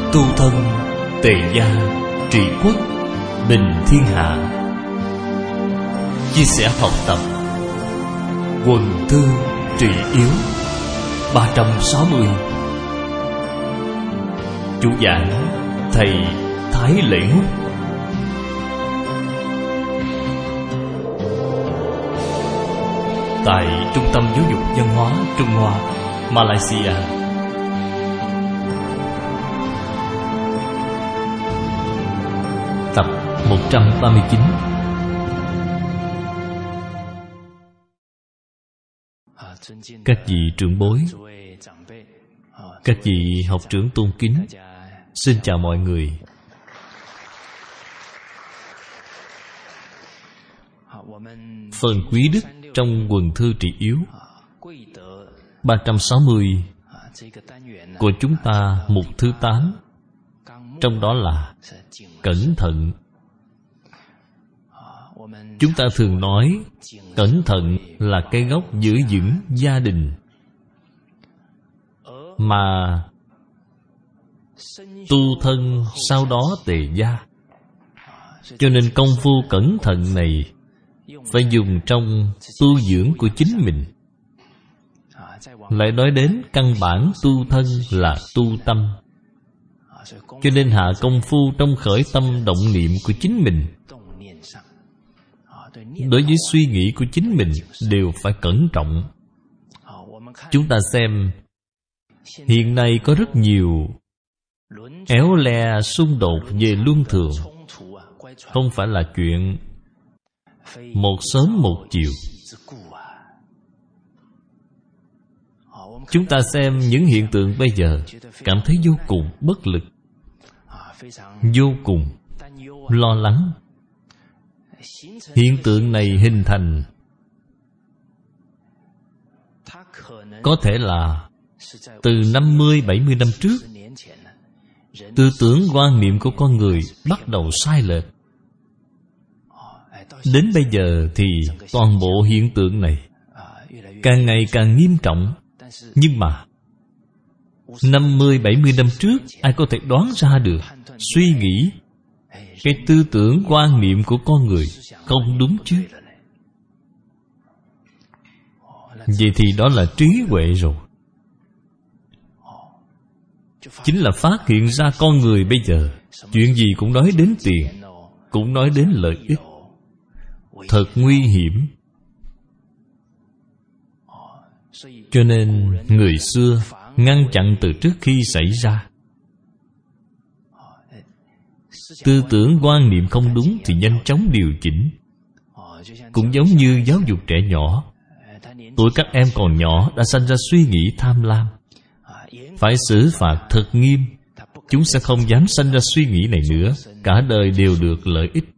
Tu thân tề gia, trị quốc bình thiên hạ. Chia sẻ học tập Quần thư trị yếu 360. Chủ giảng thầy Thái Lễ Húc. Tại Trung tâm Giáo dục Văn hóa Trung Hoa, Malaysia. Tập 139. Các vị trưởng bối, các vị học trưởng tôn kính, xin chào mọi người. Phần quý đức trong quần thư trị yếu 360 của chúng ta, mục thứ 8, trong đó là cẩn thận. Chúng ta thường nói cẩn thận là cái gốc giữ vững gia đình, mà tu thân sau đó tề gia. Cho nên công phu cẩn thận này phải dùng trong tu dưỡng của chính mình. Lại nói đến căn bản tu thân là tu tâm, cho nên hạ công phu trong khởi tâm động niệm của chính mình. Đối với suy nghĩ của chính mình đều phải cẩn trọng. Chúng ta xem, hiện nay có rất nhiều éo le xung đột về luân thường. Không phải là chuyện một sớm một chiều. Chúng ta xem những hiện tượng bây giờ, cảm thấy vô cùng bất lực, vô cùng lo lắng. Hiện tượng này hình thành có thể là từ 50-70 năm trước. Tư tưởng quan niệm của con người bắt đầu sai lệch. Đến bây giờ thì toàn bộ hiện tượng này càng ngày càng nghiêm trọng. Nhưng mà 50-70 năm trước, ai có thể đoán ra được, suy nghĩ cái tư tưởng quan niệm của con người không đúng chứ? Vậy thì đó là trí huệ rồi. Chính là phát hiện ra con người bây giờ chuyện gì cũng nói đến tiền, cũng nói đến lợi ích. Thật nguy hiểm. Cho nên người xưa ngăn chặn từ trước khi xảy ra. Tư tưởng quan niệm không đúng thì nhanh chóng điều chỉnh. Cũng giống như giáo dục trẻ nhỏ. Tuổi các em còn nhỏ đã sanh ra suy nghĩ tham lam, phải xử phạt thật nghiêm. Chúng sẽ không dám sanh ra suy nghĩ này nữa. Cả đời đều được lợi ích.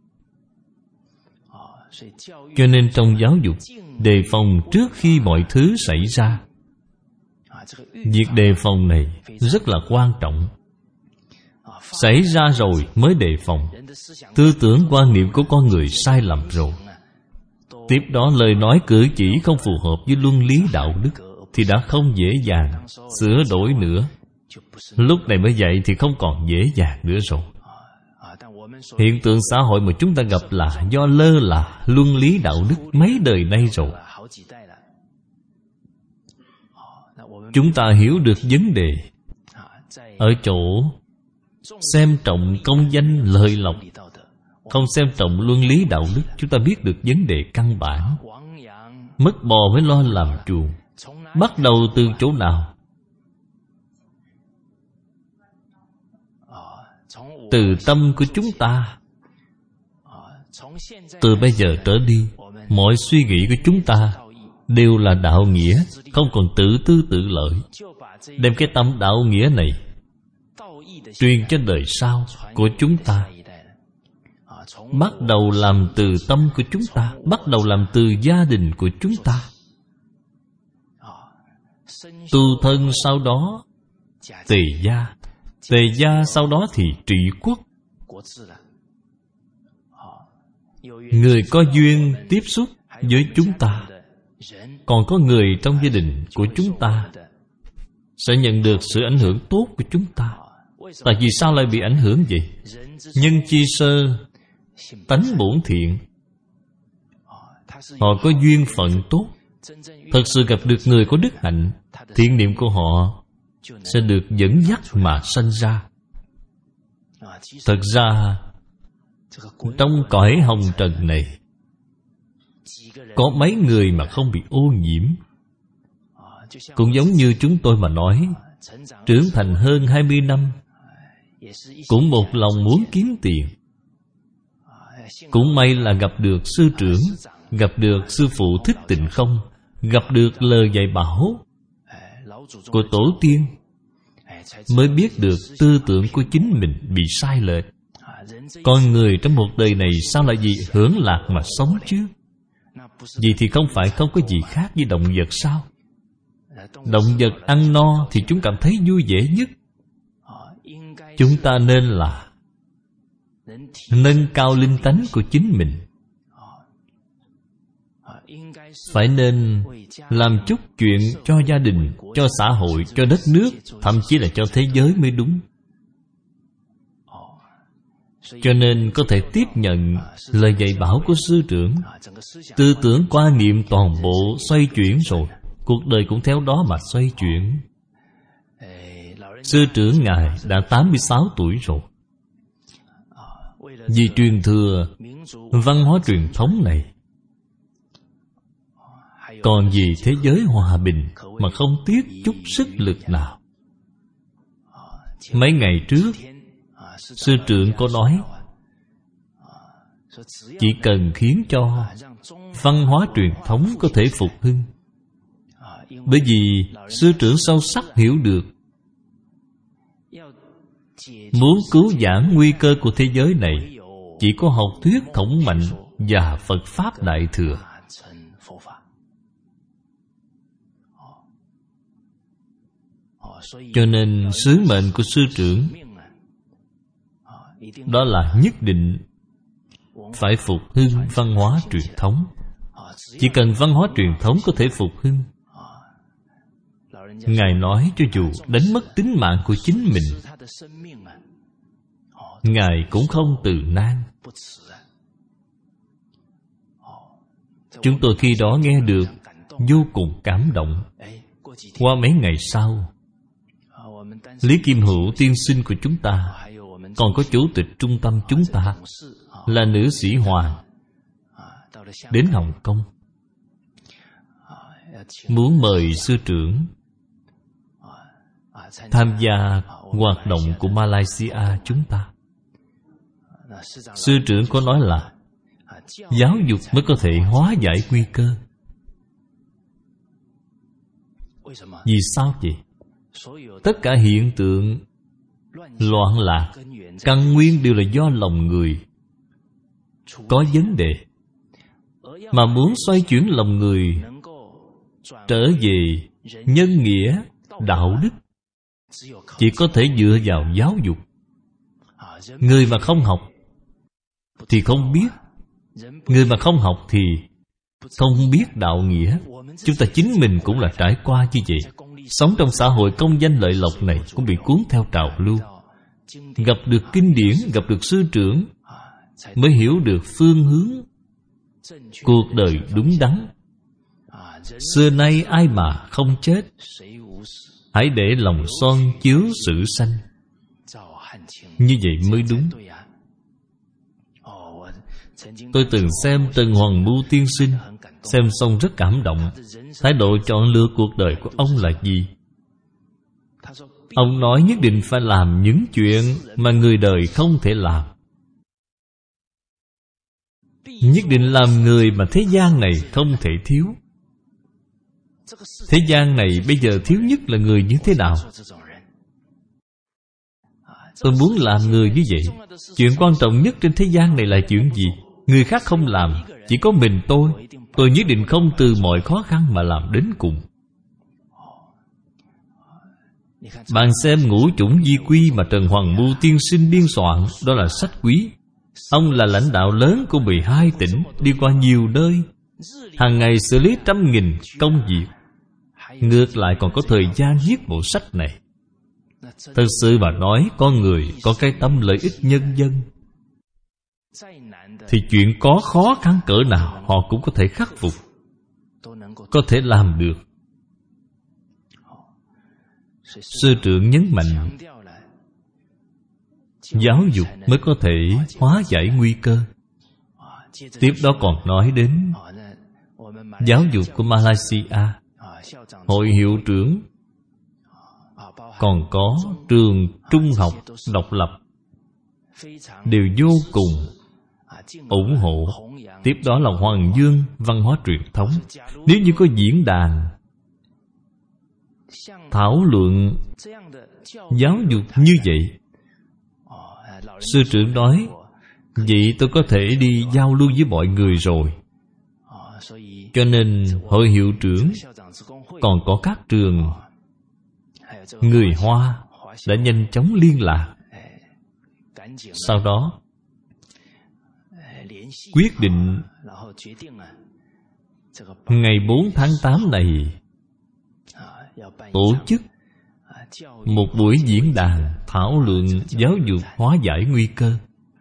Cho nên trong giáo dục, đề phòng trước khi mọi thứ xảy ra. Việc đề phòng này rất là quan trọng. Xảy ra rồi mới đề phòng. Tư tưởng quan niệm của con người sai lầm rồi, tiếp đó lời nói cử chỉ không phù hợp với luân lý đạo đức, thì đã không dễ dàng sửa đổi nữa. Lúc này mới dạy thì không còn dễ dàng nữa rồi. Hiện tượng xã hội mà chúng ta gặp là do lơ là luân lý đạo đức mấy đời nay rồi. Chúng ta hiểu được vấn đề ở chỗ xem trọng công danh lợi lộc, không xem trọng luân lý đạo đức. Chúng ta biết được vấn đề căn bản. Mất bò mới lo làm chuồng. Bắt đầu từ chỗ nào? Từ tâm của chúng ta. Từ bây giờ trở đi, mọi suy nghĩ của chúng ta đều là đạo nghĩa, không còn tự tư tự lợi. Đem cái tâm đạo nghĩa này truyền cho đời sau của chúng ta. Bắt đầu làm từ tâm của chúng ta, bắt đầu làm từ gia đình của chúng ta. Tu thân sau đó tề gia, tề gia sau đó thì trị quốc. Người có duyên tiếp xúc với chúng ta, còn có người trong gia đình của chúng ta sẽ nhận được sự ảnh hưởng tốt của chúng ta. Tại vì sao lại bị ảnh hưởng vậy? Nhân chi sơ tánh bổn thiện. Họ có duyên phận tốt, thật sự gặp được người có đức hạnh, thiện niệm của họ sẽ được dẫn dắt mà sanh ra. Thật ra trong cõi hồng trần này, có mấy người mà không bị ô nhiễm. Cũng giống như chúng tôi mà nói, trưởng thành hơn 20 năm, cũng một lòng muốn kiếm tiền. Cũng may là gặp được sư trưởng, gặp được sư phụ Thích Tịnh Không, gặp được lời dạy bảo của tổ tiên, mới biết được tư tưởng của chính mình bị sai lệch. Con người trong một đời này sao lại vì hưởng lạc mà sống chứ? Vì thì không phải không có gì khác với động vật sao? Động vật ăn no thì chúng cảm thấy vui vẻ nhất. Chúng ta nên là nâng cao linh tánh của chính mình. Phải nên làm chút chuyện cho gia đình, cho xã hội, cho đất nước, thậm chí là cho thế giới mới đúng. Cho nên có thể tiếp nhận lời dạy bảo của sư trưởng. Tư tưởng quan niệm toàn bộ xoay chuyển rồi, cuộc đời cũng theo đó mà xoay chuyển. Sư trưởng Ngài đã 86 tuổi rồi. Vì truyền thừa văn hóa truyền thống này, còn vì thế giới hòa bình mà không tiếc chút sức lực nào. Mấy ngày trước, sư trưởng có nói, chỉ cần khiến cho văn hóa truyền thống có thể phục hưng. Bởi vì sư trưởng sâu sắc hiểu được, muốn cứu vãn nguy cơ của thế giới này, chỉ có học thuyết Khổng Mạnh và Phật Pháp Đại Thừa. Cho nên sứ mệnh của sư trưởng đó là nhất định phải phục hưng văn hóa truyền thống. Chỉ cần văn hóa truyền thống có thể phục hưng, Ngài nói cho dù đánh mất tính mạng của chính mình, Ngài cũng không từ nan. Chúng tôi khi đó nghe được vô cùng cảm động. Qua mấy ngày sau, Lý Kim Hữu tiên sinh của chúng ta, còn có chủ tịch trung tâm chúng ta là nữ sĩ Hoàng, đến Hồng Kông, muốn mời sư trưởng tham gia hoạt động của Malaysia chúng ta. Sư trưởng có nói là giáo dục mới có thể hóa giải nguy cơ. Vì sao vậy? Tất cả hiện tượng loạn lạc, căn nguyên đều là do lòng người có vấn đề. Mà muốn xoay chuyển lòng người trở về nhân nghĩa, đạo đức, chỉ có thể dựa vào giáo dục. Người mà không học thì không biết, người mà không học thì không biết đạo nghĩa. Chúng ta chính mình cũng là trải qua như vậy. Sống trong xã hội công danh lợi lộc này cũng bị cuốn theo trào lưu. Gặp được kinh điển, gặp được sư trưởng, mới hiểu được phương hướng cuộc đời đúng đắn. Xưa nay ai mà không chết, hãy để lòng son chiếu sử sanh. Như vậy mới đúng. Tôi từng xem Trần Hoàng Mưu tiên sinh, xem xong rất cảm động. Thái độ chọn lựa cuộc đời của ông là gì? Ông nói nhất định phải làm những chuyện mà người đời không thể làm. Nhất định làm người mà thế gian này không thể thiếu. Thế gian này bây giờ thiếu nhất là người như thế nào? Tôi muốn làm người như vậy. Chuyện quan trọng nhất trên thế gian này là chuyện gì? Người khác không làm, chỉ có mình tôi nhất định không từ mọi khó khăn mà làm đến cùng. Bạn xem Ngũ Chủng Di Quy mà Trần Hoàng Mưu tiên sinh biên soạn, đó là sách quý. Ông là lãnh đạo lớn của 12 tỉnh, đi qua nhiều nơi, hàng ngày xử lý trăm nghìn công việc. Ngược lại còn có thời gian viết bộ sách này. Thật sự mà nói, con người có cái tâm lợi ích nhân dân, thì chuyện có khó khăn cỡ nào họ cũng có thể khắc phục, có thể làm được. Sư trưởng nhấn mạnh, giáo dục mới có thể hóa giải nguy cơ. Tiếp đó còn nói đến giáo dục của Malaysia, hội hiệu trưởng, còn có trường trung học độc lập, đều vô cùng ủng hộ. Tiếp đó là Hoàng Dương văn hóa truyền thống. Nếu như có diễn đàn thảo luận giáo dục như vậy, sư trưởng nói, vậy tôi có thể đi giao lưu với mọi người rồi. Cho nên hội hiệu trưởng, còn có các trường người Hoa đã nhanh chóng liên lạc. Sau đó quyết định ngày 4 tháng 8 này tổ chức một buổi diễn đàn thảo luận giáo dục hóa giải nguy cơ.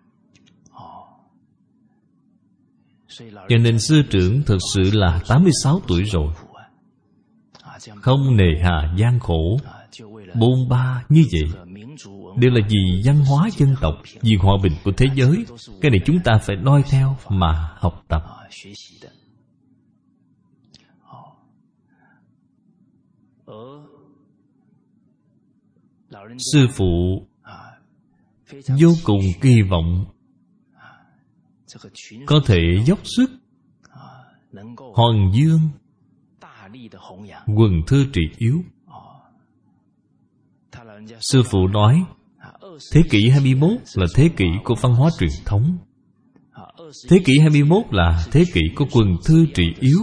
Cho nên sư trưởng thực sự là 86 tuổi rồi, không nề hà gian khổ bôn ba như vậy, đều là vì văn hóa dân tộc, vì hòa bình của thế giới. Cái này chúng ta phải noi theo mà học tập. Sư phụ vô cùng kỳ vọng có thể dốc sức Hoàng Dương quần thơ trì yếu. Sư phụ nói, thế kỷ 21 là thế kỷ của văn hóa truyền thống. Thế kỷ 21 là thế kỷ của quần thơ trì yếu.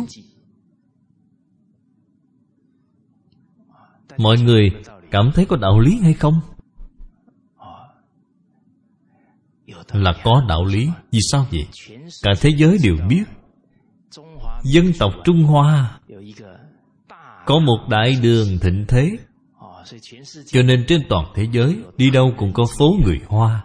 Mọi người cảm thấy có đạo lý hay không? Là có đạo lý. Vì sao vậy? Cả thế giới đều biết dân tộc Trung Hoa có một đại đường thịnh thế, cho nên trên toàn thế giới đi đâu cũng có phố người Hoa.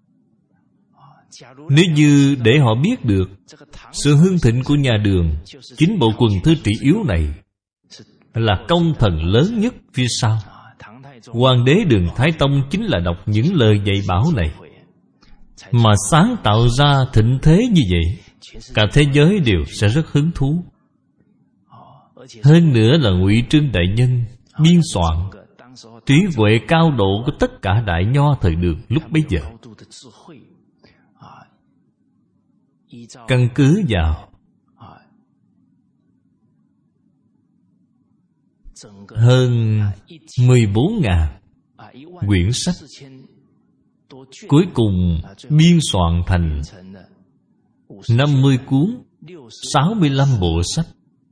Nếu như để họ biết được sự hưng thịnh của nhà Đường, chính bộ quần thơ trì yếu này là công thần lớn nhất phía sau. Hoàng đế Đường Thái Tông chính là đọc những lời dạy bảo này mà sáng tạo ra thịnh thế như vậy. Cả thế giới đều sẽ rất hứng thú. Hơn nữa là Ngụy Trưng đại nhân biên soạn, trí huệ cao độ của tất cả đại nho thời Đường lúc bấy giờ. Căn cứ vào hơn 14.000 quyển sách, cuối cùng biên soạn thành 50 cuốn, 65 bộ sách.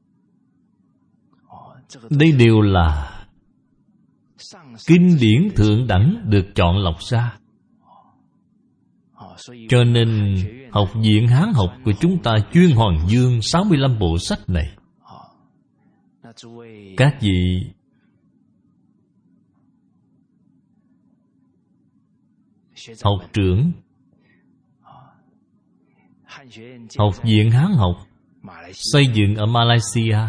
Đây đều là kinh điển thượng đẳng được chọn lọc ra. Cho nên Học viện Hán học của chúng ta chuyên Hoàng Dương 65 bộ sách này. Các vị học trưởng Học viện Hán học xây dựng ở Malaysia,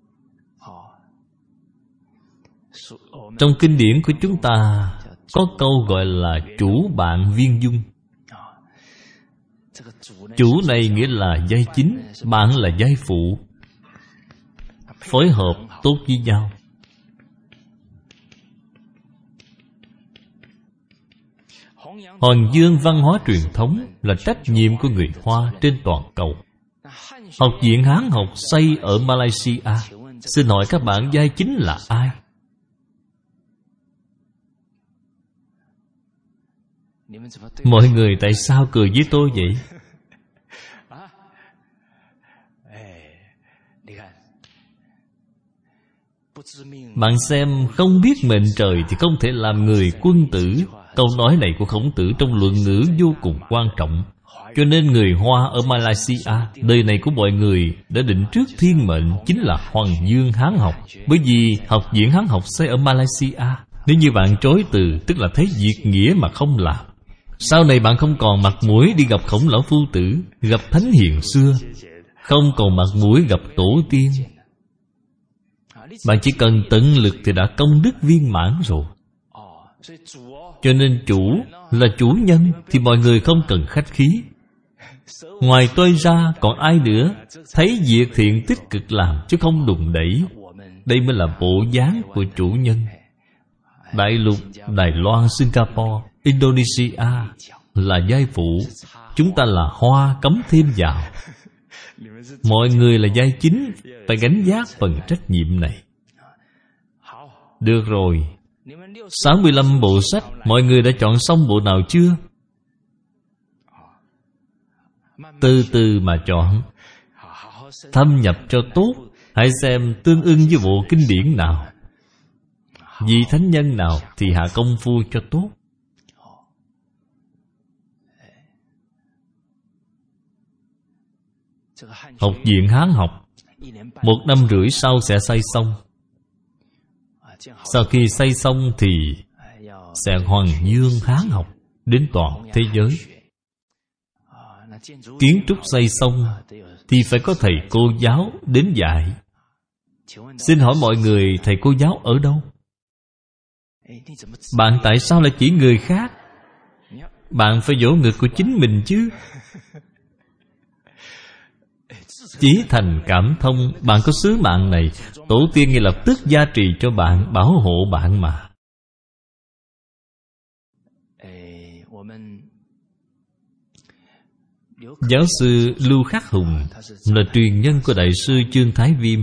trong kinh điển của chúng ta có câu gọi là chủ bạn viên dung. Chủ này nghĩa là giai chính, bạn là giai phụ, phối hợp tốt với nhau. Hoàng Dương văn hóa truyền thống là trách nhiệm của người Hoa trên toàn cầu. Học viện Hán học xây ở Malaysia. Xin hỏi các bạn, giai chính là ai? Mọi người tại sao cười với tôi vậy? Bạn xem, không biết mệnh trời thì không thể làm người quân tử. Câu nói này của Khổng Tử trong Luận Ngữ vô cùng quan trọng. Cho nên người Hoa ở Malaysia, đời này của mọi người đã định trước thiên mệnh chính là Hoàng Dương Hán học. Bởi vì Học viện Hán học xây ở Malaysia, Nếu như bạn chối từ, tức là thấy việc nghĩa mà không làm. Sau này bạn không còn mặt mũi đi gặp Khổng Lão Phu Tử, gặp thánh hiền xưa, không còn mặt mũi gặp tổ tiên. Bạn chỉ cần tận lực thì đã công đức viên mãn rồi. Cho nên chủ là chủ nhân thì mọi người không cần khách khí. Ngoài tôi ra còn ai nữa? Thấy việc thiện tích cực làm chứ không đùn đẩy. Đây mới là bộ dáng của chủ nhân. Đại lục Đài Loan, Singapore, Indonesia là giai phụ, chúng ta là hoa cấm thêm vào. Mọi người là giai chính, phải gánh vác phần trách nhiệm này. Được rồi, 65 bộ sách, mọi người đã chọn xong bộ nào chưa? Từ từ mà chọn, thâm nhập cho tốt. Hãy xem tương ưng với bộ kinh điển nào, vị thánh nhân nào thì hạ công phu cho tốt. Học viện Hán học 1 năm rưỡi sau sẽ xây xong. Sau khi xây xong thì sẽ hoàng dương Hán học đến toàn thế giới. Kiến trúc xây xong thì phải có thầy cô giáo đến dạy. Xin hỏi mọi người, thầy cô giáo ở đâu? Bạn tại sao lại chỉ người khác? Bạn phải vỗ ngực của chính mình chứ. Chí thành cảm thông, bạn có sứ mạng này, tổ tiên ngay lập tức gia trì cho bạn, bảo hộ bạn mà. Giáo sư Lưu Khắc Hùng là truyền nhân của Đại sư Chương Thái Viêm.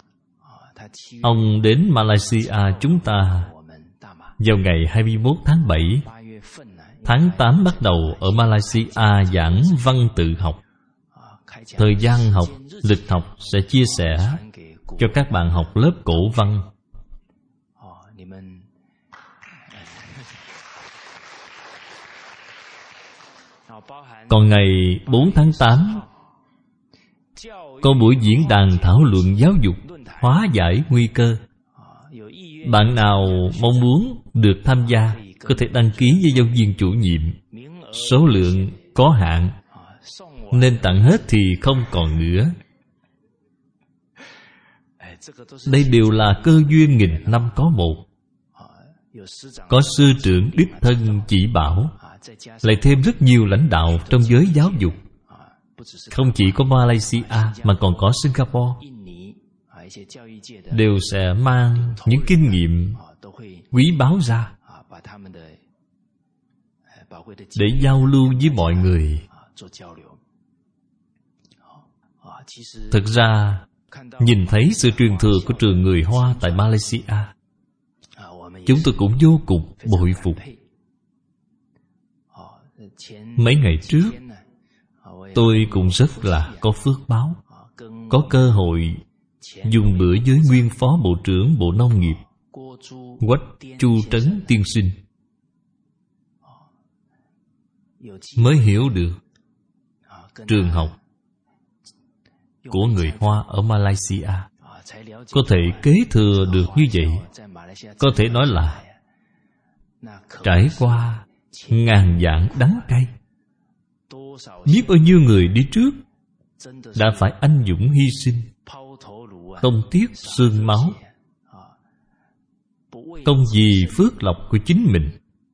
Ông đến Malaysia chúng ta vào ngày 21 tháng 7. Tháng 8 bắt đầu ở Malaysia giảng văn tự học. Thời gian học, lịch học sẽ chia sẻ cho các bạn học lớp cổ văn. Còn ngày 4 tháng 8 có buổi diễn đàn thảo luận giáo dục, hóa giải nguy cơ. Bạn nào mong muốn được tham gia có thể đăng ký với giáo viên chủ nhiệm. Số lượng có hạn nên tặng hết thì không còn nữa. Đây đều là cơ duyên nghìn năm có một. Có sư trưởng đích thân chỉ bảo, lại thêm rất nhiều lãnh đạo trong giới giáo dục. Không chỉ có Malaysia mà còn có Singapore, đều sẽ mang những kinh nghiệm quý báu ra để giao lưu với mọi người. Thực ra, nhìn thấy sự truyền thừa của trường người Hoa tại Malaysia, chúng tôi cũng vô cùng bội phục. Mấy ngày trước, tôi cũng rất là có phước báo, có cơ hội dùng bữa với nguyên phó bộ trưởng Bộ Nông nghiệp Quách Chu Trấn tiên sinh, mới hiểu được trường học của người Hoa ở Malaysia có thể kế thừa được như vậy. Có thể nói là trải qua ngàn vạn đắng cay, biết bao nhiêu người đi trước đã phải anh dũng hy sinh, không tiếc xương máu, không vì phước lộc của chính mình,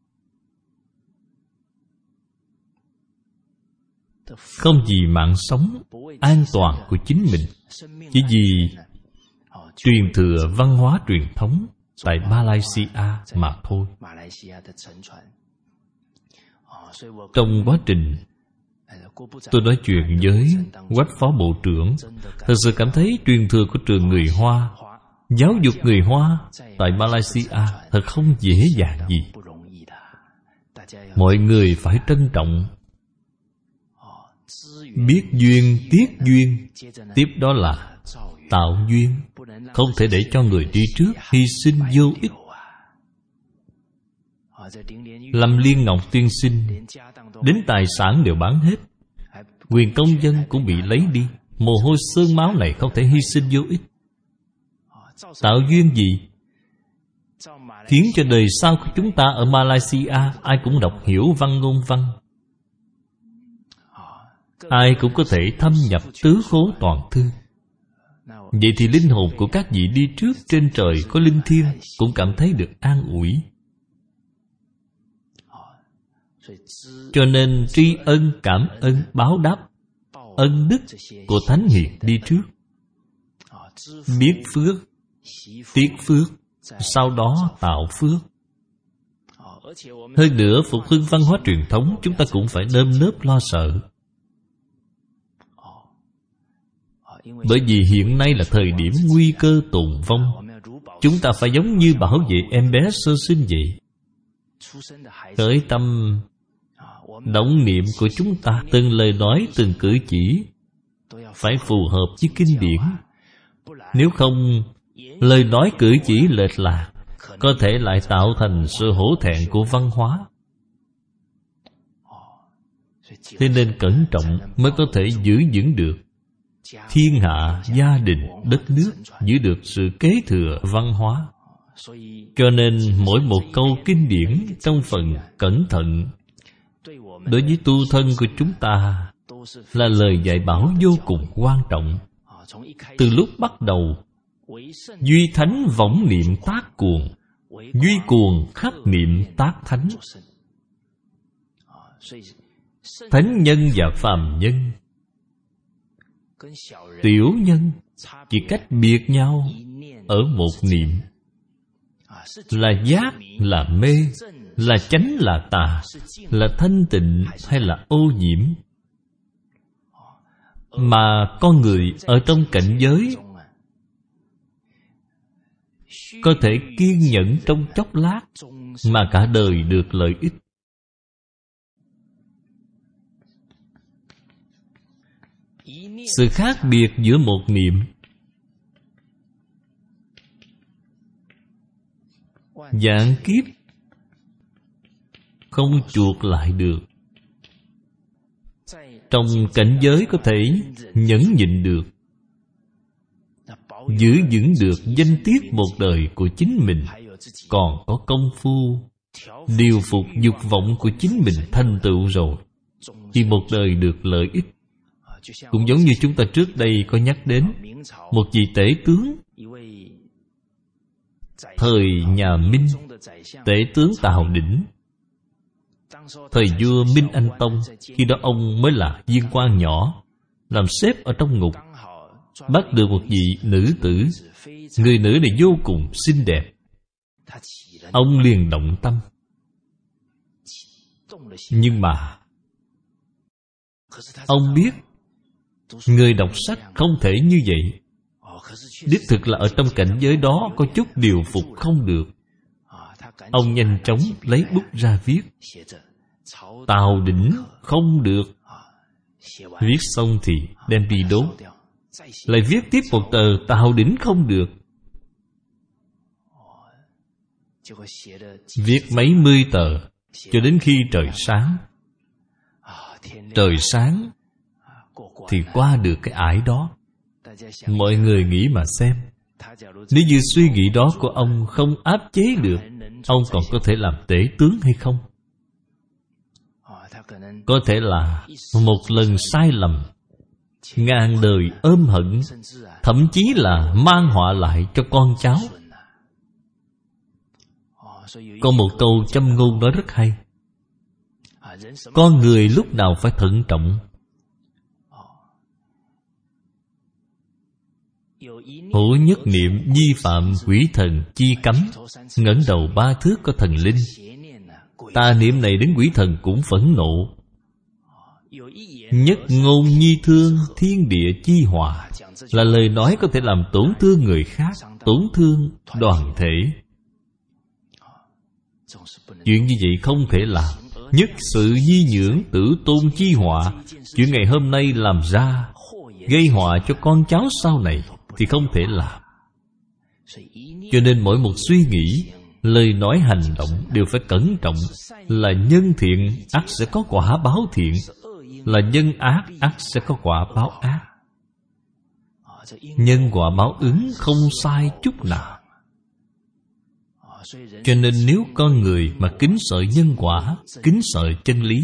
không vì mạng sống an toàn của chính mình, chỉ vì truyền thừa văn hóa truyền thống tại Malaysia mà thôi. Trong quá trình tôi nói chuyện với Quách phó bộ trưởng, thật sự cảm thấy truyền thừa của trường người Hoa, giáo dục người Hoa tại Malaysia thật không dễ dàng gì. Mọi người phải trân trọng, biết duyên tiếc duyên, tiếp đó là tạo duyên. Không thể để cho người đi trước hy sinh vô ích. Lâm Liên Ngọc tiên sinh đến tài sản đều bán hết, quyền công dân cũng bị lấy đi. Mồ hôi xương máu này không thể hy sinh vô ích. Tạo duyên gì? khiến cho đời sau của chúng ta ở Malaysia ai cũng đọc hiểu văn ngôn văn, ai cũng có thể thâm nhập tứ khố toàn thư. Vậy thì linh hồn của các vị đi trước trên trời có linh thiêng cũng cảm thấy được an ủi. Cho nên tri ân, cảm ơn, báo đáp ân đức của thánh hiền đi trước, biết phước, tiếc phước, sau đó tạo phước. Hơn nữa, phục hưng văn hóa truyền thống chúng ta cũng phải nơm nớp lo sợ. Bởi vì hiện nay là thời điểm nguy cơ tồn vong. Chúng ta phải giống như bảo vệ em bé sơ sinh vậy. Khởi tâm động niệm của chúng ta, từng lời nói, từng cử chỉ phải phù hợp với kinh điển. Nếu không, lời nói cử chỉ lệch lạc có thể lại tạo thành sự hổ thẹn của văn hóa. Thế nên cẩn trọng mới có thể giữ vững được thiên hạ, gia đình, đất nước, giữ được sự kế thừa văn hóa. Cho nên mỗi một câu kinh điển trong phần cẩn thận đối với tu thân của chúng ta là lời dạy bảo vô cùng quan trọng. Từ lúc bắt đầu, duy thánh võng niệm tác cuồng, duy cuồng khắc niệm tác thánh. Thánh nhân và phàm nhân, tiểu nhân chỉ cách biệt nhau ở một niệm. Là giác, là mê, là chánh, là tà, là thanh tịnh hay là ô nhiễm. Mà con người ở trong cảnh giới có thể kiên nhẫn trong chốc lát mà cả đời được lợi ích. Sự khác biệt giữa một niệm vạn kiếp không chuộc lại được. Trong cảnh giới có thể nhẫn nhịn được, giữ vững được danh tiết một đời của chính mình, còn có công phu điều phục dục vọng của chính mình thành tựu rồi, thì một đời được lợi ích. Cũng giống như chúng ta trước đây có nhắc đến một vị tể tướng thời nhà Minh, tể tướng Tào Đỉnh. Thời vua Minh Anh Tông, khi đó ông mới là viên quan nhỏ, làm sếp ở trong ngục, bắt được một vị nữ tử. Người nữ này vô cùng xinh đẹp. Ông liền động tâm. Nhưng mà ông biết người đọc sách không thể như vậy. Đích thực là ở trong cảnh giới đó có chút điều phục không được. Ông nhanh chóng lấy bút ra viết: Tào Đỉnh không được. Viết xong thì đem đi đốt. Lại viết tiếp một tờ Tào Đỉnh không được. Viết mấy mươi tờ cho đến khi trời sáng. Trời sáng thì qua được cái ải đó. Mọi người nghĩ mà xem, nếu như suy nghĩ đó của ông không áp chế được, ông còn có thể làm tể tướng hay không? Có thể là một lần sai lầm, ngàn đời ôm hận, thậm chí là mang họa lại cho con cháu. Có một câu châm ngôn nói rất hay: con người lúc nào phải thận trọng. Hữu nhất niệm vi phạm quỷ thần chi cấm, ngẩng đầu ba thước có thần linh. Ta niệm này đến quỷ thần cũng phẫn nộ. Nhất ngôn nhi thương, thiên địa chi hòa, là lời nói có thể làm tổn thương người khác, tổn thương đoàn thể. Chuyện như vậy không thể làm. Nhất sự di nhưỡng, tử tôn chi họa. Chuyện ngày hôm nay làm ra gây họa cho con cháu sau này thì không thể làm. Cho nên mỗi một suy nghĩ, lời nói, hành động đều phải cẩn trọng. Là nhân thiện ắt sẽ có quả báo thiện, là nhân ác ắt sẽ có quả báo ác. Nhân quả báo ứng không sai chút nào. Cho nên nếu con người mà kính sợ nhân quả, kính sợ chân lý,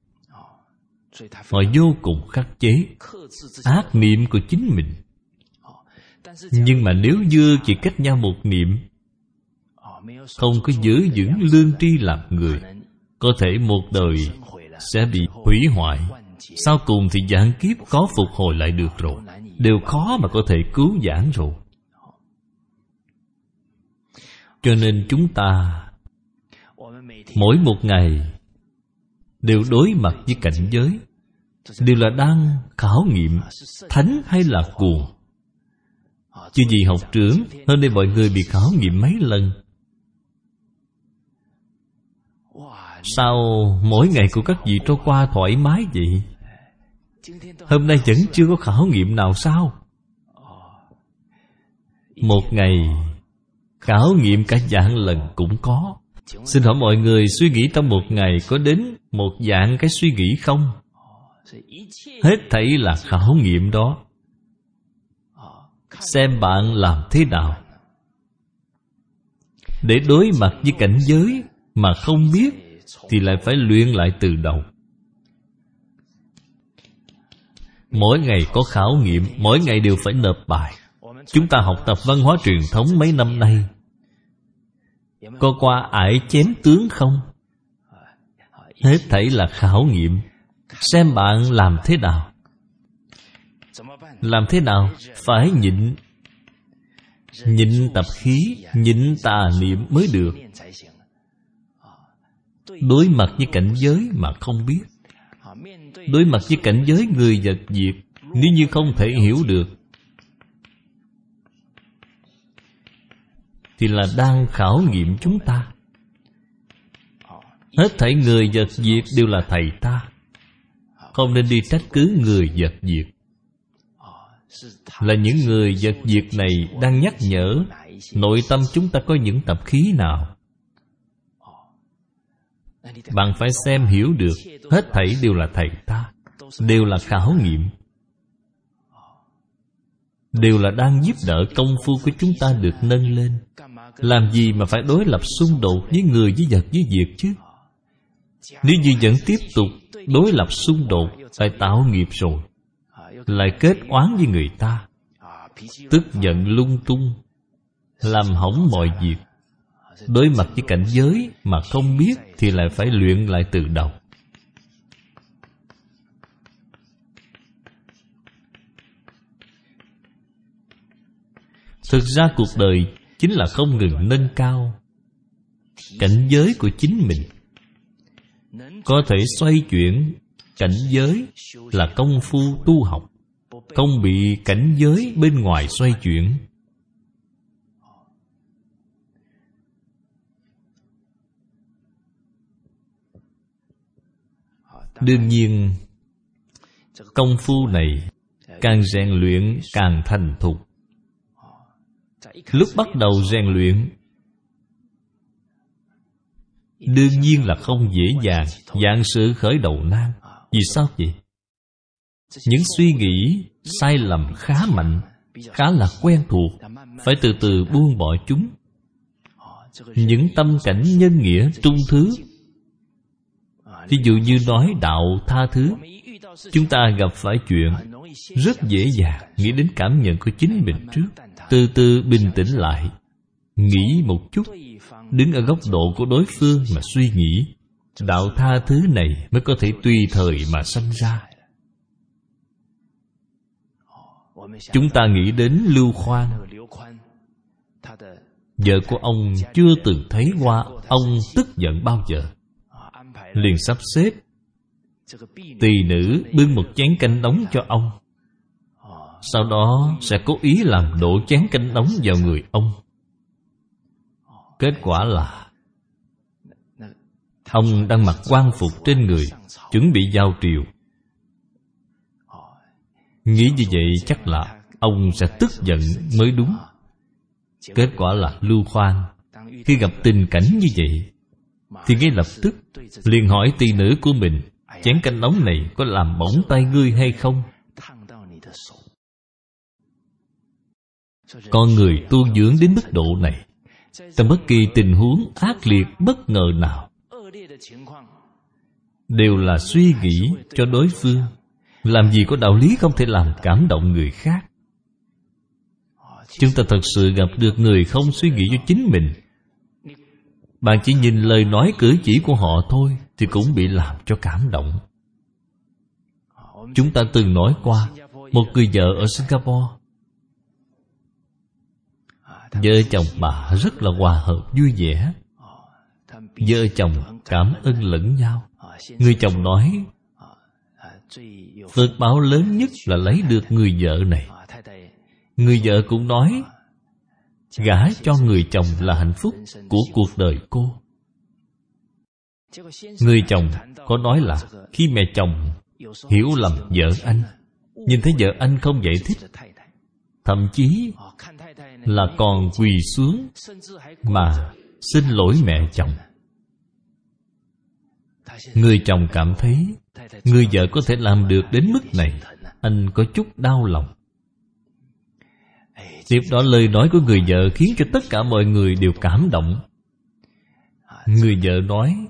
họ vô cùng khắc chế ác niệm của chính mình. Nhưng mà nếu như chỉ cách nhau một niệm, không có giữ vững lương tri làm người, có thể một đời sẽ bị hủy hoại. Sau cùng thì vạn kiếp có phục hồi lại được rồi, đều khó mà có thể cứu vãn rồi. Cho nên chúng ta mỗi một ngày đều đối mặt với cảnh giới, đều là đang khảo nghiệm thánh hay là cuồng. Chứ gì học trưởng hôm nay mọi người bị khảo nghiệm mấy lần. Sao mỗi ngày của các vị trôi qua thoải mái vậy? Hôm nay vẫn chưa có khảo nghiệm nào sao? Một ngày khảo nghiệm cả vạn lần cũng có. Xin hỏi mọi người suy nghĩ trong một ngày có đến 1,000,000 cái suy nghĩ không? Hết thảy là khảo nghiệm đó. Xem bạn làm thế nào để đối mặt với cảnh giới mà không biết, thì lại phải luyện lại từ đầu. Mỗi ngày có khảo nghiệm, mỗi ngày đều phải nộp bài. Chúng ta học tập văn hóa truyền thống mấy năm nay, có qua ải chém tướng không? Hết thảy là khảo nghiệm. Xem bạn làm thế nào. Làm thế nào? Phải nhịn. Nhịn tập khí, nhịn tà niệm mới được. Đối mặt với cảnh giới mà không biết, đối mặt với cảnh giới người vật việc, nếu như không thể hiểu được, thì là đang khảo nghiệm chúng ta. Hết thảy người vật việc đều là thầy ta, không nên đi trách cứ người vật việc. Là những người vật việc này đang nhắc nhở nội tâm chúng ta có những tập khí nào. Bạn phải xem hiểu được, hết thảy đều là thầy ta, đều là khảo nghiệm, đều là đang giúp đỡ công phu của chúng ta được nâng lên. Làm gì mà phải đối lập xung đột với người, với vật, với việc chứ? Nếu như vẫn tiếp tục đối lập xung đột, phải tạo nghiệp rồi, lại kết oán với người ta, tức giận lung tung, làm hỏng mọi việc. Đối mặt với cảnh giới mà không biết, thì lại phải luyện lại từ đầu. Thực ra cuộc đời chính là không ngừng nâng cao cảnh giới của chính mình. Có thể xoay chuyển cảnh giới là công phu tu học, không bị cảnh giới bên ngoài xoay chuyển. Đương nhiên, công phu này càng rèn luyện càng thành thục. Lúc bắt đầu rèn luyện, đương nhiên là không dễ dàng, vạn sự khởi đầu nan. Vì sao vậy? Những suy nghĩ sai lầm khá mạnh, khá là quen thuộc, phải từ từ buông bỏ chúng. Những tâm cảnh nhân nghĩa trung thứ, ví dụ như nói đạo tha thứ, chúng ta gặp phải chuyện rất dễ dàng nghĩ đến cảm nhận của chính mình trước, từ từ bình tĩnh lại, nghĩ một chút, đứng ở góc độ của đối phương mà suy nghĩ. Đạo tha thứ này mới có thể tùy thời mà sanh ra. Chúng ta nghĩ đến Lưu Khoan, vợ của ông chưa từng thấy qua ông tức giận bao giờ, liền sắp xếp tỳ nữ bưng một chén canh nóng cho ông, sau đó sẽ cố ý làm đổ chén canh nóng vào người ông. Kết quả là ông đang mặc quan phục trên người, chuẩn bị vào triều. Nghĩ như vậy chắc là ông sẽ tức giận mới đúng. Kết quả là Lưu Khoan khi gặp tình cảnh như vậy thì ngay lập tức liền hỏi tỳ nữ của mình, chén canh nóng này có làm bỏng tay ngươi hay không? Con người tu dưỡng đến mức độ này trong bất kỳ tình huống ác liệt bất ngờ nào đều là suy nghĩ cho đối phương. Làm gì có đạo lý không thể làm cảm động người khác. Chúng ta thật sự gặp được người không suy nghĩ cho chính mình, bạn chỉ nhìn lời nói cử chỉ của họ thôi thì cũng bị làm cho cảm động. Chúng ta từng nói qua, một người vợ ở Singapore, vợ chồng bà rất là hòa hợp vui vẻ. Vợ chồng cảm ơn lẫn nhau. Người chồng nói phước báo lớn nhất là lấy được người vợ này. Người vợ cũng nói gả cho người chồng là hạnh phúc của cuộc đời cô. Người chồng có nói là khi mẹ chồng hiểu lầm vợ anh, nhìn thấy vợ anh không giải thích, thậm chí là còn quỳ xuống mà xin lỗi mẹ chồng. Người chồng cảm thấy người vợ có thể làm được đến mức này, anh có chút đau lòng. Tiếp đó lời nói của người vợ khiến cho tất cả mọi người đều cảm động. Người vợ nói,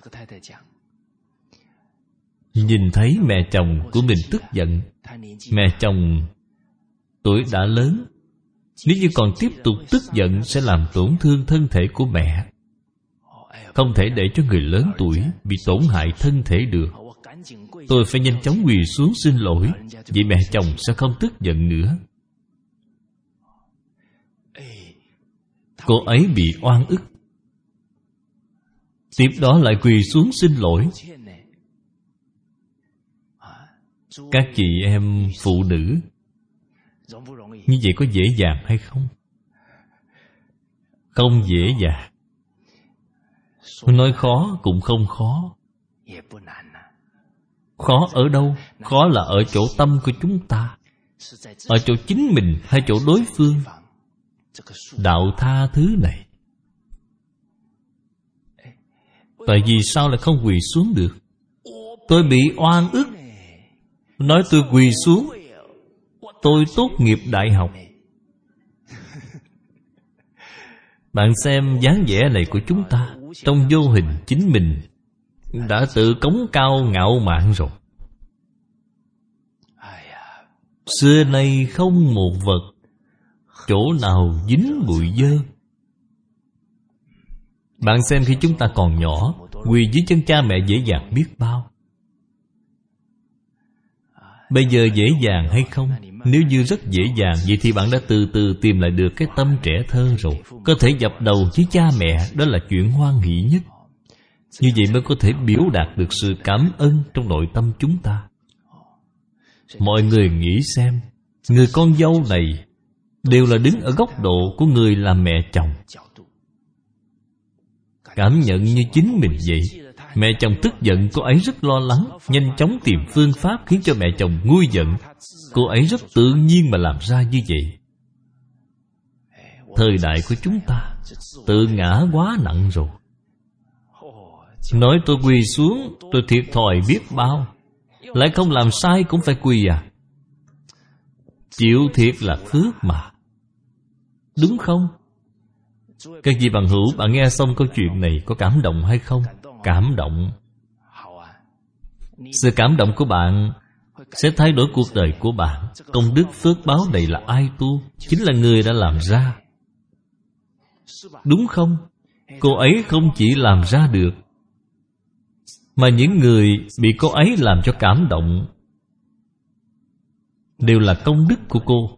nhìn thấy mẹ chồng của mình tức giận. Mẹ chồng tuổi đã lớn, nếu như còn tiếp tục tức giận sẽ làm tổn thương thân thể của mẹ. Không thể để cho người lớn tuổi bị tổn hại thân thể được. Tôi phải nhanh chóng quỳ xuống xin lỗi, vậy mẹ chồng sẽ không tức giận nữa. Cô ấy bị oan ức, tiếp đó lại quỳ xuống xin lỗi. Các chị em phụ nữ, như vậy có dễ dàng hay không? Không dễ dàng. Nói khó cũng không khó. Khó ở đâu? Khó là ở chỗ tâm của chúng ta, ở chỗ chính mình hay chỗ đối phương. Đạo tha thứ này, tại vì sao lại không quỳ xuống được? Tôi bị oan ức, nói tôi quỳ xuống. Tôi tốt nghiệp đại học. Bạn xem dáng vẻ này của chúng ta, trong vô hình chính mình đã tự cống cao ngạo mạn rồi. Xưa nay không một vật chỗ nào dính bụi dơ. Bạn xem khi chúng ta còn nhỏ, quỳ dưới chân cha mẹ dễ dàng biết bao. Bây giờ dễ dàng hay không? Nếu như rất dễ dàng, vậy thì bạn đã từ từ tìm lại được cái tâm trẻ thơ rồi. Có thể dập đầu với cha mẹ, đó là chuyện hoan hỷ nhất. Như vậy mới có thể biểu đạt được sự cảm ơn trong nội tâm chúng ta. Mọi người nghĩ xem, người con dâu này đều là đứng ở góc độ của người làm mẹ chồng. Cảm nhận như chính mình vậy. Mẹ chồng tức giận, cô ấy rất lo lắng, nhanh chóng tìm phương pháp khiến cho mẹ chồng nguôi giận. Cô ấy rất tự nhiên mà làm ra như vậy. Thời đại của chúng ta tự ngã quá nặng rồi. Nói tôi quỳ xuống, tôi thiệt thòi biết bao, lại không làm sai cũng phải quỳ à? Chịu thiệt là phước mà, đúng không? Các vị bằng hữu, bạn nghe xong câu chuyện này có cảm động hay không? Cảm động. Sự cảm động của bạn sẽ thay đổi cuộc đời của bạn. Công đức phước báo này là ai tu? Chính là người đã làm ra, đúng không? Cô ấy không chỉ làm ra được, mà những người bị cô ấy làm cho cảm động đều là công đức của cô.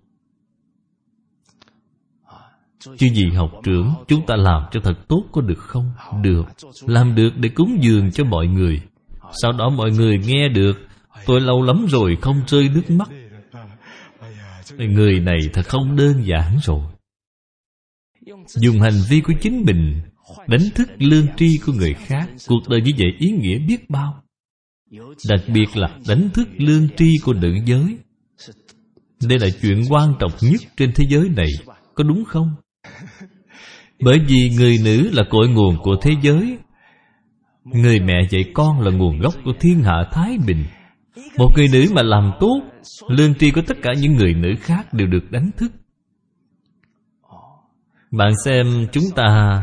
Chứ gì học trưởng, chúng ta làm cho thật tốt có được không? Được. Làm được để cúng dường cho mọi người. Sau đó mọi người nghe được, tôi lâu lắm rồi không rơi nước mắt. Người này thật không đơn giản rồi. Dùng hành vi của chính mình đánh thức lương tri của người khác. Cuộc đời như vậy ý nghĩa biết bao. Đặc biệt là đánh thức lương tri của nữ giới. Đây là chuyện quan trọng nhất trên thế giới này, có đúng không? Bởi vì người nữ là cội nguồn của thế giới. Người mẹ dạy con là nguồn gốc của thiên hạ thái bình. Một người nữ mà làm tốt, lương tri của tất cả những người nữ khác đều được đánh thức. Bạn xem chúng ta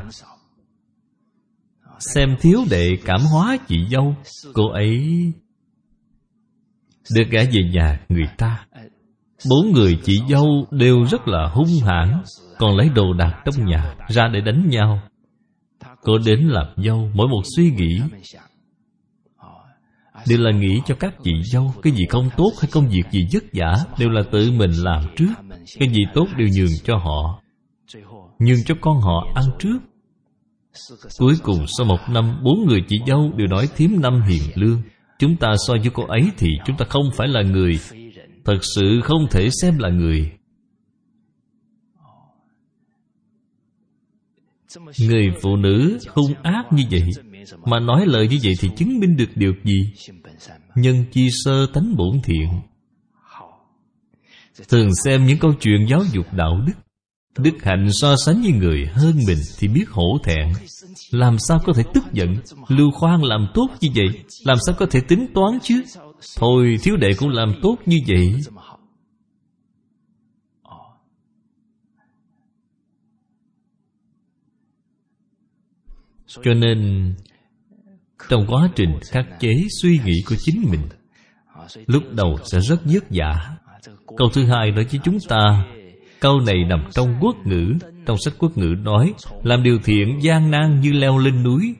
xem thiếu đệ cảm hóa chị dâu. Cô ấy được gả về nhà người ta. 4 người chị dâu đều rất là hung hãn, còn lấy đồ đạc trong nhà ra để đánh nhau. Cô đến làm dâu, mỗi một suy nghĩ đều là nghĩ cho các chị dâu. Cái gì không tốt hay công việc gì vất vả đều là tự mình làm trước. Cái gì tốt đều nhường cho họ, nhường cho con họ ăn trước. Cuối cùng sau 1 năm, 4 người chị dâu đều nói thím Năm hiền lương. Chúng ta so với cô ấy thì chúng ta không phải là người, thật sự không thể xem là người. Người phụ nữ hung ác như vậy mà nói lời như vậy thì chứng minh được điều gì? Nhân chi sơ tánh bổn thiện. Thường xem những câu chuyện giáo dục đạo đức, đức hạnh so sánh với người hơn mình thì biết hổ thẹn. Làm sao có thể tức giận? Lưu Khoan làm tốt như vậy, làm sao có thể tính toán chứ? Thôi thiếu đệ cũng làm tốt như vậy. Cho nên trong quá trình khắc chế suy nghĩ của chính mình, lúc đầu sẽ rất vất vả. Câu thứ hai nói với chúng ta, câu này nằm trong Quốc ngữ. Trong sách Quốc ngữ nói, làm điều thiện gian nan như leo lên núi.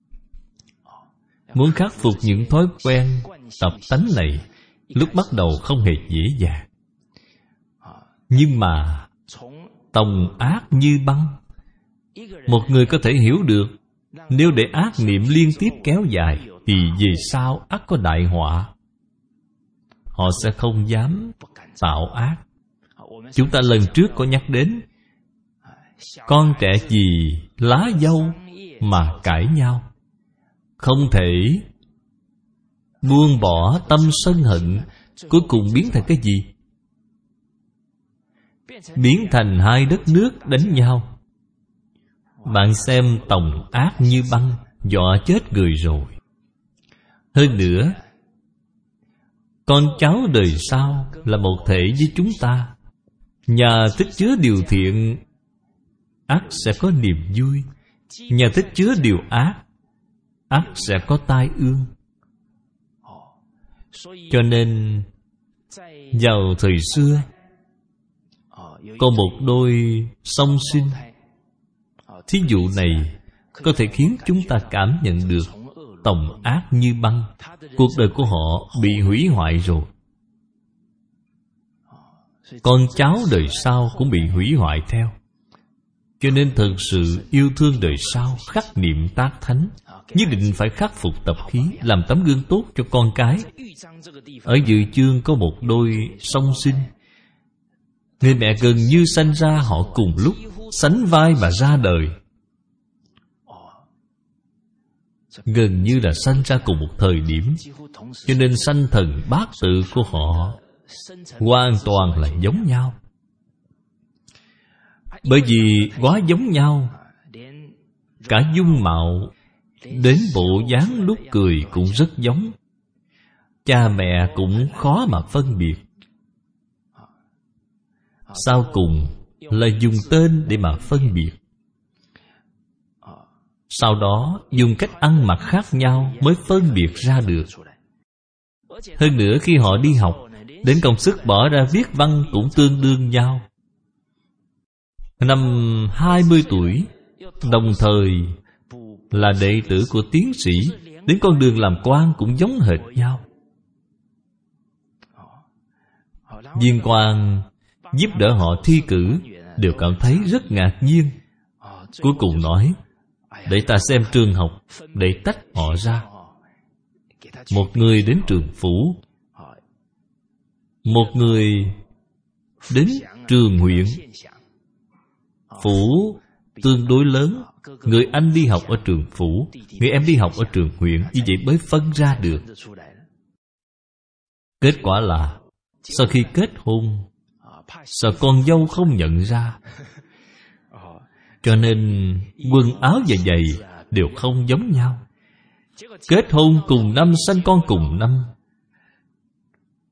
Muốn khắc phục những thói quen tập tánh này, lúc bắt đầu không hề dễ dàng. Nhưng mà tòng ác như băng. Một người có thể hiểu được, nếu để ác niệm liên tiếp kéo dài thì về sau ắt có đại họa. Họ sẽ không dám tạo ác. Chúng ta lần trước có nhắc đến, con trẻ gì lá dâu mà cãi nhau. Không thể buông bỏ tâm sân hận, cuối cùng biến thành cái gì? Biến thành 2 đất nước đánh nhau. Bạn xem tòng ác như băng, dọa chết người rồi. Hơn nữa, con cháu đời sau là một thể với chúng ta. Nhà tích chứa điều thiện, ắt sẽ có niềm vui. Nhà tích chứa điều ác, ắt sẽ có tai ương. Cho nên vào thời xưa có một đôi song sinh. Thí dụ này có thể khiến chúng ta cảm nhận được tòng ác như băng. Cuộc đời của họ bị hủy hoại rồi. Con cháu đời sau cũng bị hủy hoại theo. Cho nên thật sự yêu thương đời sau, khắc niệm tác thánh, nhất định phải khắc phục tập khí, làm tấm gương tốt cho con cái. Ở Dự Chương có một đôi song sinh. Người mẹ gần như sanh ra họ cùng lúc, sánh vai mà ra đời. Gần như là sanh ra cùng một thời điểm. Cho nên sanh thần bát tự của họ hoàn toàn là giống nhau. Bởi vì quá giống nhau, cả dung mạo đến bộ dáng lúc cười cũng rất giống. Cha mẹ cũng khó mà phân biệt. Sau cùng là dùng tên để mà phân biệt. Sau đó dùng cách ăn mặc khác nhau mới phân biệt ra được. Hơn nữa khi họ đi học, đến công sức bỏ ra viết văn cũng tương đương nhau. Năm 20 tuổi, đồng thời là đệ tử của tiến sĩ, đến con đường làm quan cũng giống hệt nhau. Viên quan giúp đỡ họ thi cử đều cảm thấy rất ngạc nhiên. Cuối cùng nói, để ta xem trường học, để tách họ ra. Một người đến trường phủ, một người đến trường huyện. Phủ tương đối lớn, người anh đi học ở trường phủ, người em đi học ở trường huyện. Như vậy mới phân ra được. Kết quả là sau khi kết hôn, sợ con dâu không nhận ra, cho nên quần áo và giày đều không giống nhau. Kết hôn cùng năm, sanh con cùng năm.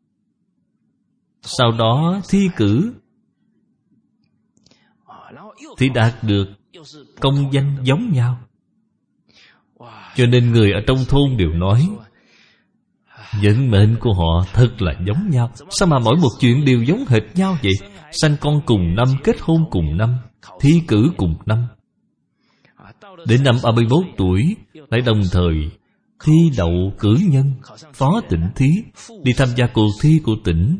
Sau đó thi cử, thì đạt được công danh giống nhau. Cho nên người ở trong thôn đều nói vận mệnh của họ thật là giống nhau. Sao mà mỗi một chuyện đều giống hệt nhau vậy? Sanh con cùng năm, kết hôn cùng năm, thi cử cùng năm. Đến năm 31 tuổi lại đồng thời thi đậu cử nhân, phó tỉnh thí, đi tham gia cuộc thi của tỉnh.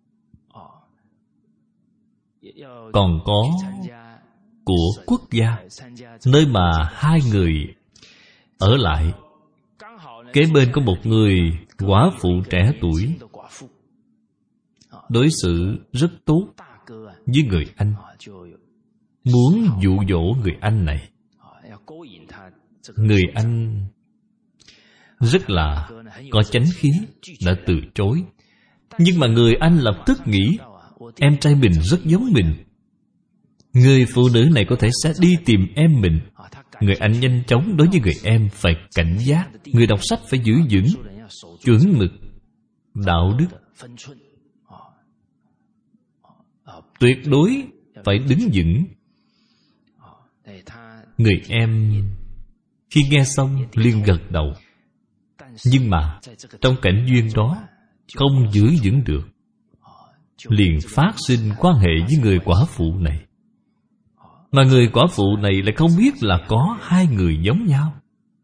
Còn có của quốc gia, nơi mà hai người ở lại. Kế bên có một người quả phụ trẻ tuổi, đối xử rất tốt với người anh, muốn dụ dỗ người anh này. Người anh rất là có chánh khí, đã từ chối. Nhưng mà người anh lập tức nghĩ em trai mình rất giống mình, người phụ nữ này có thể sẽ đi tìm em mình. Người anh nhanh chóng đối với người em phải cảnh giác. Người đọc sách phải giữ vững chuẩn mực, đạo đức, tuyệt đối phải đứng vững. Người em khi nghe xong liền gật đầu. Nhưng mà trong cảnh duyên đó không giữ vững được, liền phát sinh quan hệ với người quả phụ này. Mà người quả phụ này lại không biết là có hai người giống nhau.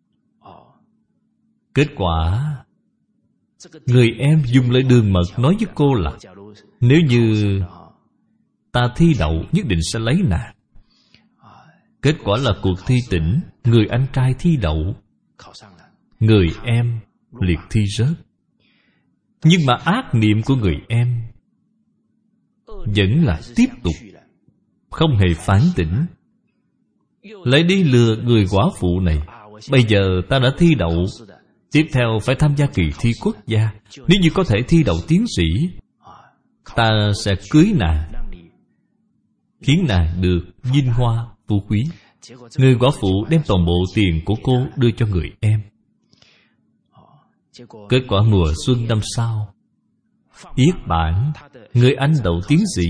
Kết quả người em dùng lại đường mật nói với cô là nếu như ta thi đậu nhất định sẽ lấy nàng. Kết quả là cuộc thi tỉnh, người anh trai thi đậu, người em liệt thi rớt. Nhưng mà ác niệm của người em vẫn là tiếp tục, không hề phản tỉnh, lại đi lừa người quả phụ này. Bây giờ ta đã thi đậu, tiếp theo phải tham gia kỳ thi quốc gia. Nếu như có thể thi đậu tiến sĩ, ta sẽ cưới nàng, khiến nàng được vinh hoa phú quý. Người quả phụ đem toàn bộ tiền của cô đưa cho người em. Kết quả mùa xuân năm sau, yết bản, người anh đậu tiến sĩ,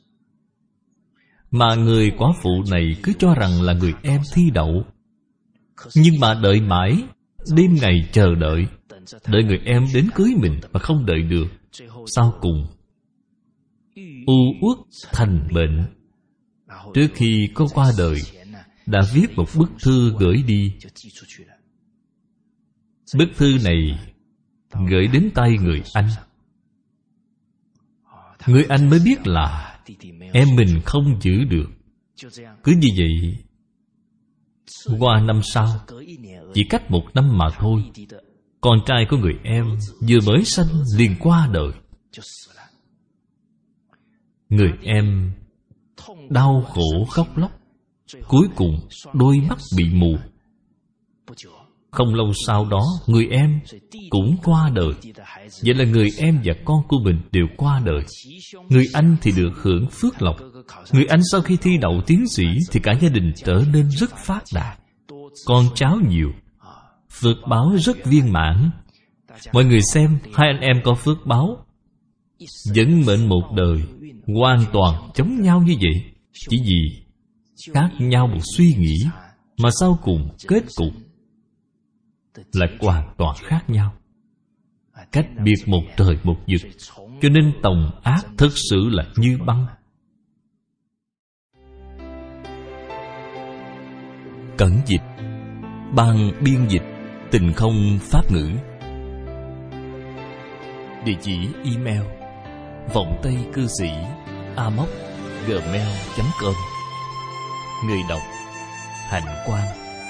mà người quả phụ này cứ cho rằng là người em thi đậu. Nhưng mà đợi mãi, đêm ngày chờ đợi, đợi người em đến cưới mình mà không đợi được. Sau cùng u uất thành bệnh. Trước khi cô qua đời, đã viết một bức thư gửi đi. Bức thư này gửi đến tay người anh. Người anh mới biết là em mình không giữ được. Cứ như vậy, qua năm sau, chỉ cách 1 năm mà thôi, con trai của người em vừa mới sanh liền qua đời. Người em đau khổ khóc lóc, cuối cùng đôi mắt bị mù. Không lâu sau đó, người em cũng qua đời. Vậy là người em và con của mình đều qua đời. Người anh thì được hưởng phước lộc. Người anh sau khi thi đậu tiến sĩ thì cả gia đình trở nên rất phát đạt, con cháu nhiều, phước báo rất viên mãn. Mọi người xem, hai anh em có phước báo, vận mệnh một đời hoàn toàn giống nhau như vậy. Chỉ vì khác nhau một suy nghĩ mà sau cùng kết cục lại hoàn toàn khác nhau, cách biệt một trời một vực. Cho nên tòng ác thực sự là như băng. Cẩn dịch, ban biên dịch Tình Không Pháp ngữ. Địa chỉ email vọng tây cư sĩ amos@gmail.com. Người đọc Hạnh Quang.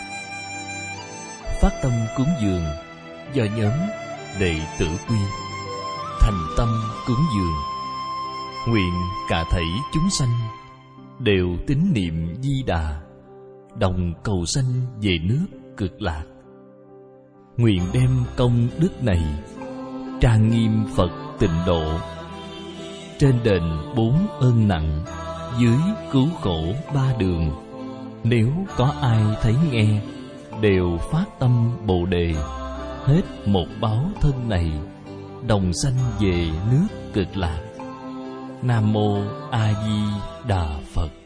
Phát tâm cúng dường do nhóm Đệ tử Quy. Thành tâm cúng dường, nguyện cả thảy chúng sanh đều tín niệm Di Đà, đồng cầu sanh về nước Cực Lạc. Nguyện đem công đức này trang nghiêm Phật Tịnh Độ, trên đền 4 ơn nặng, dưới cứu khổ 3 đường. Nếu có ai thấy nghe, đều phát tâm Bồ Đề, hết một báo thân này, đồng sanh về nước Cực Lạc. Nam Mô A Di Đà Phật.